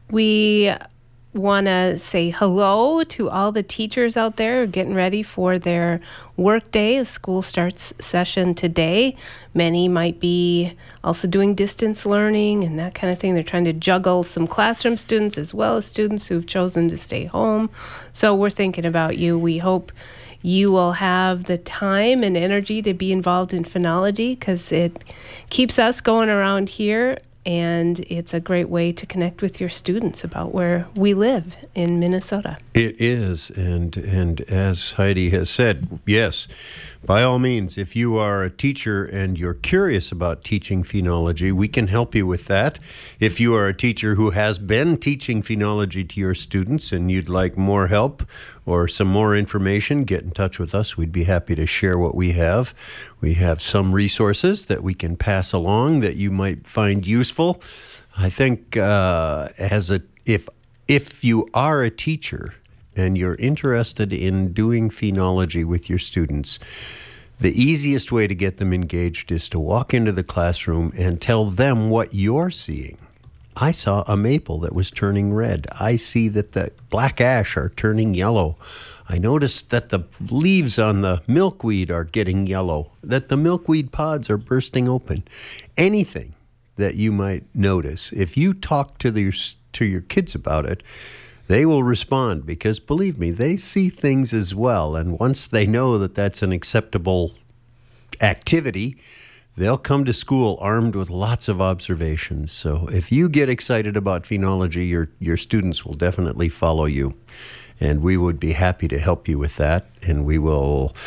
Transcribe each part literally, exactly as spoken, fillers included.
We want to say hello to all the teachers out there getting ready for their work day as school starts session today. Many might be also doing distance learning and that kind of thing. They're trying to juggle some classroom students as well as students who've chosen to stay home. So we're thinking about you. We hope you will have the time and energy to be involved in phenology because it keeps us going around here. And it's a great way to connect with your students about where we live in Minnesota. It is. And and as Heidi has said, yes, by all means, if you are a teacher and you're curious about teaching phenology, we can help you with that. If you are a teacher who has been teaching phenology to your students and you'd like more help or some more information, get in touch with us. We'd be happy to share what we have. We have some resources that we can pass along that you might find useful. I think uh, as a if if you are a teacher and you're interested in doing phenology with your students, the easiest way to get them engaged is to walk into the classroom and tell them what you're seeing. I saw a maple that was turning red. I see that the black ash are turning yellow. I noticed that the leaves on the milkweed are getting yellow, that the milkweed pods are bursting open. Anything that you might notice, if you talk to, the, to your kids about it, they will respond because, believe me, they see things as well. And once they know that that's an acceptable activity, they'll come to school armed with lots of observations. So if you get excited about phenology, your your students will definitely follow you. And we would be happy to help you with that. And we will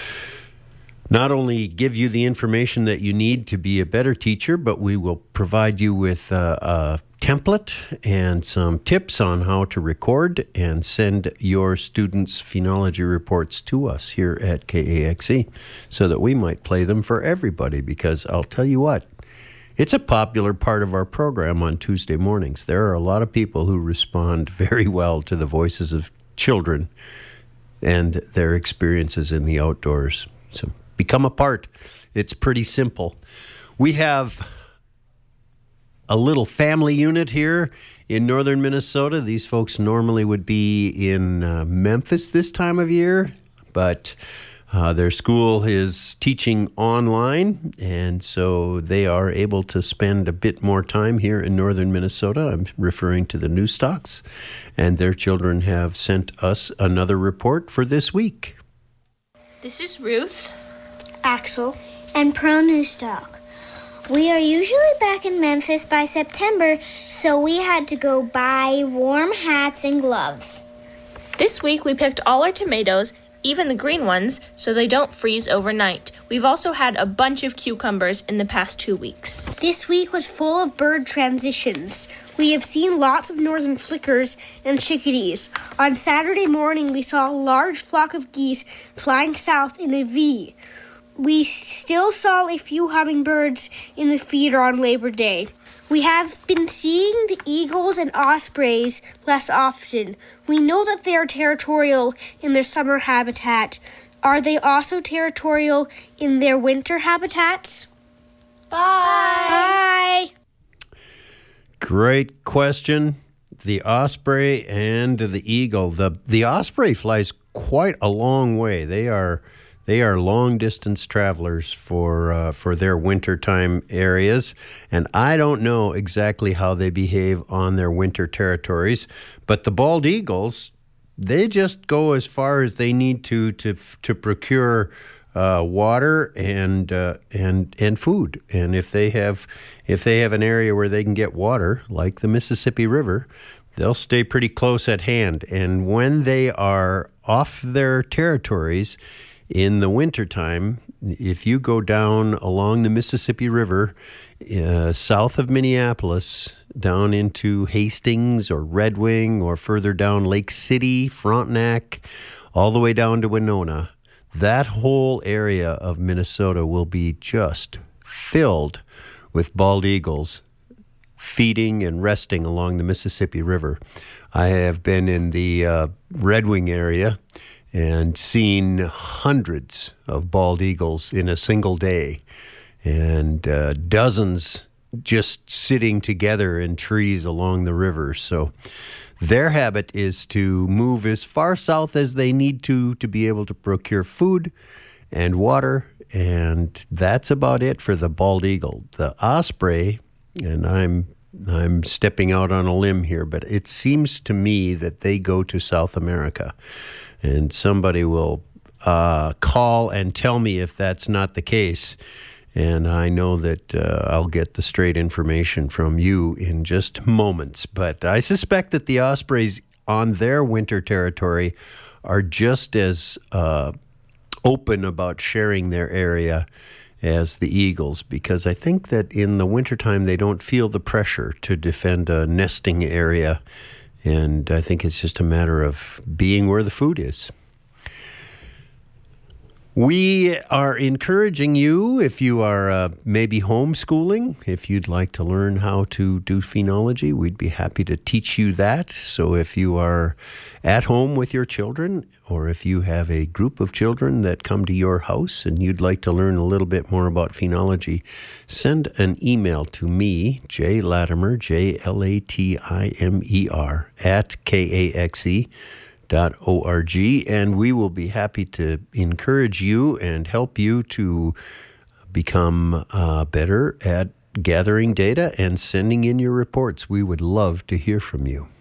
not only give you the information that you need to be a better teacher, but we will provide you with uh, a template and some tips on how to record and send your students' phenology reports to us here at K A X E so that we might play them for everybody, because I'll tell you what, it's a popular part of our program on Tuesday mornings. There are a lot of people who respond very well to the voices of children and their experiences in the outdoors. So become a part. It's pretty simple. We have a little family unit here in northern Minnesota. These folks normally would be in uh, Memphis this time of year, but uh, their school is teaching online, and so they are able to spend a bit more time here in northern Minnesota. I'm referring to the Newstocks, and their children have sent us another report for this week. This is Ruth, Axel, and Pearl Newstock. We are usually back in Memphis by September, so we had to go buy warm hats and gloves. This week we picked all our tomatoes, even the green ones, so they don't freeze overnight. We've also had a bunch of cucumbers in the past two weeks. This week was full of bird transitions. We have seen lots of northern flickers and chickadees. On Saturday morning, we saw a large flock of geese flying south in a V. We still saw a few hummingbirds in the feeder on Labor Day. We have been seeing the eagles and ospreys less often. We know that they are territorial in their summer habitat. Are they also territorial in their winter habitats? Bye! Bye! Great question. The osprey and the eagle. The the osprey flies quite a long way. They are They are long-distance travelers for uh, for their wintertime areas, and I don't know exactly how they behave on their winter territories, but the bald eagles, they just go as far as they need to to to procure uh, water and uh, and and food. And if they have if they have an area where they can get water, like the Mississippi River, they'll stay pretty close at hand. And when they are off their territories in the wintertime, if you go down along the Mississippi River, uh, south of Minneapolis, down into Hastings or Red Wing, or further down Lake City, Frontenac, all the way down to Winona, that whole area of Minnesota will be just filled with bald eagles feeding and resting along the Mississippi River. I have been in the uh, Red Wing area and seen hundreds of bald eagles in a single day, and uh, dozens just sitting together in trees along the river. So their habit is to move as far south as they need to to be able to procure food and water, and that's about it for the bald eagle. The osprey, and I'm I'm stepping out on a limb here, but it seems to me that they go to South America, and somebody will uh, call and tell me if that's not the case. And I know that uh, I'll get the straight information from you in just moments. But I suspect that the ospreys on their winter territory are just as uh, open about sharing their area as the eagles, because I think that in the wintertime they don't feel the pressure to defend a nesting area. And I think it's just a matter of being where the food is. We are encouraging you, if you are uh, maybe homeschooling, if you'd like to learn how to do phenology, we'd be happy to teach you that. So if you are at home with your children, or if you have a group of children that come to your house and you'd like to learn a little bit more about phenology, send an email to me, Jay Latimer, J L A T I M E R, at K A X E. Dot org, and we will be happy to encourage you and help you to become uh, better at gathering data and sending in your reports. We would love to hear from you.